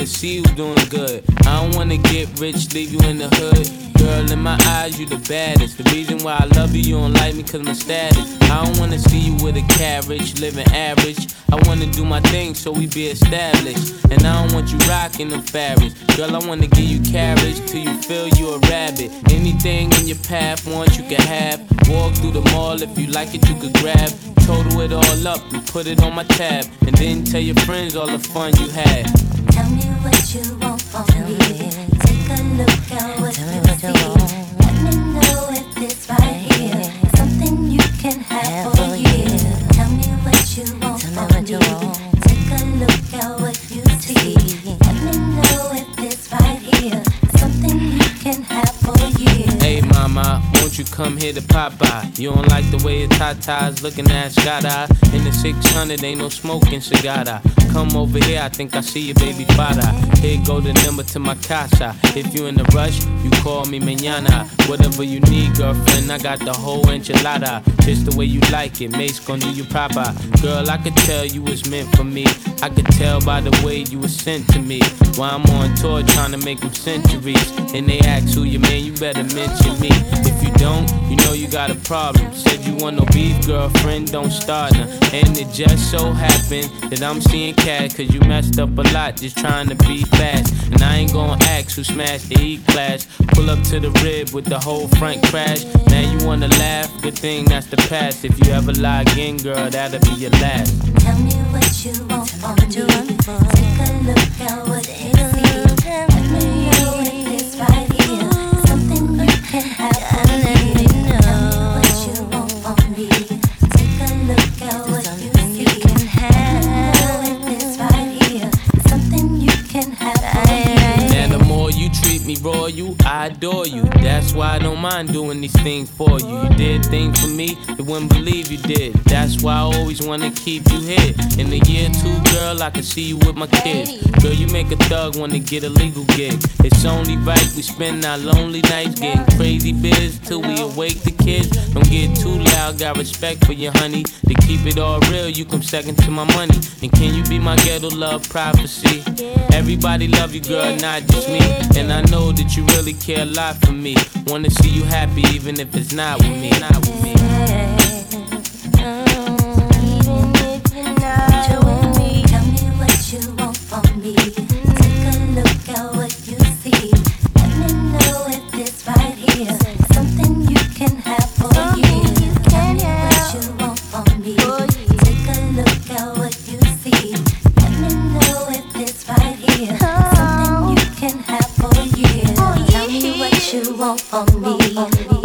wanna see you doing good. I don't wanna get rich, leave you in the hood. Girl, in my eyes, you the baddest. The reason why I love you, you don't like me cause my status. I don't wanna see you with a carriage, living average. I wanna do my thing so we be established. And I don't want you rocking them fabrics. Girl, I wanna give you carriage till you feel you a rabbit. Anything in your path, want you can have. Walk through the mall, if you like it, you could grab. Total it all up and put it on my tab. And then tell your friends all the fun you had. Tell me what you want from me. Take a look at what you see. Let me know if it's right here. Something you can have for a year. Tell me what you want from me. Take a look at what you see. Let me know if it's right here. Something you can have for a year. Hey mama, won't you come here to Popeye? You don't like the way your tatas looking at Scada. In the 600 ain't no smoking cigar. Come over here, I think I see your baby father. Here go the number to my casa. If you in a rush, you call me mañana. Whatever you need, girlfriend, I got the whole enchilada. Just the way you like it, Mace gon' do you proper. Girl, I could tell you was meant for me. I could tell by the way you was sent to me. While I'm on tour trying to make them centuries. And they ask who you man, you better mention me. If you don't, you know you got a problem. Said you want no beef, girlfriend, don't start now. And it just so happened that I'm seeing cat, cause you messed up a lot just trying to be fast. And I ain't gon' ask who smashed the E-Class. Pull up to the rib with the whole front crash. Now you wanna laugh, good thing that's the past. If you ever lie again, girl, that'll be your last. Tell me what you want from me. Take a look at what you see. Let me know if it's right here. Something you can have for a year. Tell me what you want from me. Take a look at what you see. Let me know if it's right here. Something you can have for a year. Now the more you treat me royal, I adore you. That's why I don't mind doing these things for you. You did things for me, you wouldn't believe you did. That's why I always wanna keep you here. In the year two, girl, I can see you with my kids. Girl, you make a thug wanna get a legal gig. It's only right we spend our lonely nights getting crazy biz till we awake the kids. Don't get too loud, got respect for you, honey. To keep it all real, you come second to my money. And can you be my ghetto love prophecy? Everybody love you, girl, not just me. And I know that you really care a lot for me. Wanna see you happy even if it's not with me. Not with me. Tell me what you want from me. Take a look at what you see. Let me know if it's right here. Something you can have for a year. Tell me what you want from me. Take a look at what you see. Let me know if it's right here. Something you can have for a year. Tell me what you want from me.